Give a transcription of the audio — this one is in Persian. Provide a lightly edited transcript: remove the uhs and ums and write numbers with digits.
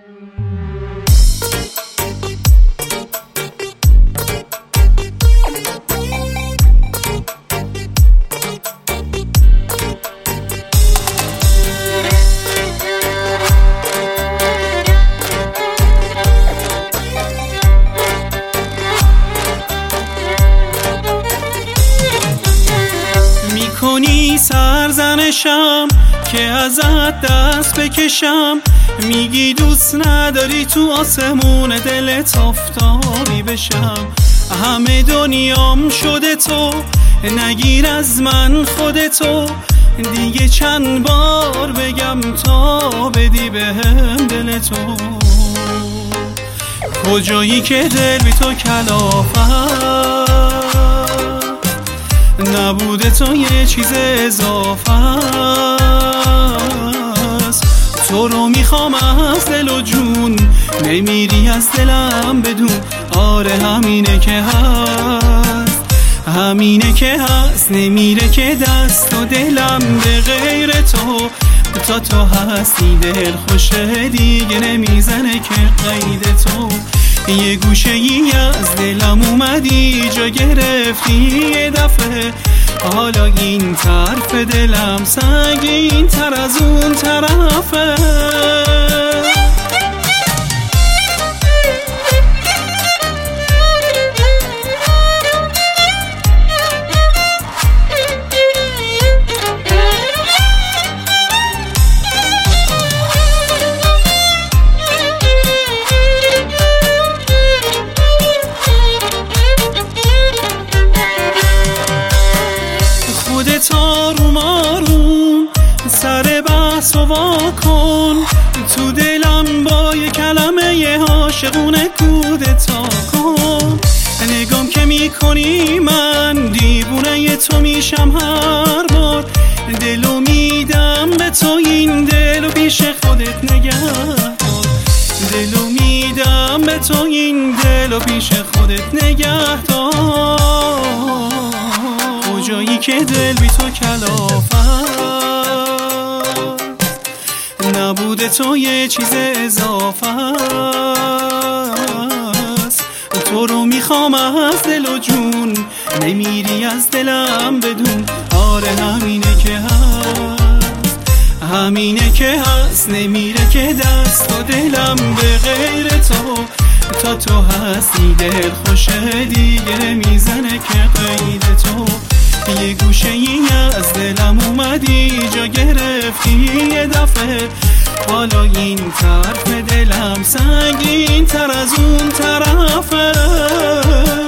کنی سرزنشم که ازت دست بکشم، میگی دوست نداری تو آسمون دلت آفتابی بشم. همه دنیام شده تو، نگیر از من خودتو، دیگه چند بار بگم تا بدی بهم دلتو. کجایی که دل بی تو کلافه نبوده، تو یه چیز اضافه است. تو رو میخوام از دل و جون، نمیری از دلم بدون. آره همینه که هست، همینه که هست، نمیره که دست و دلم به غیر تو. تا تو هستی دل خوشه دیگه نمیزنه که قید تو. یه گوشه ای از دلم اومدی جا گرفتی یه دفعه، حالا این طرف دلم سنگین تر از اون طرفه. آروم آروم سر بحث و واکن، تو دلم با یه کلمه عاشقونه کودتا کن. نگام که میکنی من دیوونه تو میشم هر بار، دلو میدم به تو، این دلو پیش خودت نگه دار. دلو میدم به تو، این دلو پیش خودت نگه دار. کجایی که دل بی تو کلافه نبوده، تو یه چیز اضافه است. تو رو میخوام از دل و جون، نمیری از دلم بدون. آره همینه که هست، همینه که هست، نمیره که دست و دلم به غیر تو. تا تو هستی دل خوشه دیگه نمیزنه که قید تو. یه گوشه ای از دلم اومدی جا گرفتی یه دفعه، حالا این طرف دلم سنگین تر از اون طرفه.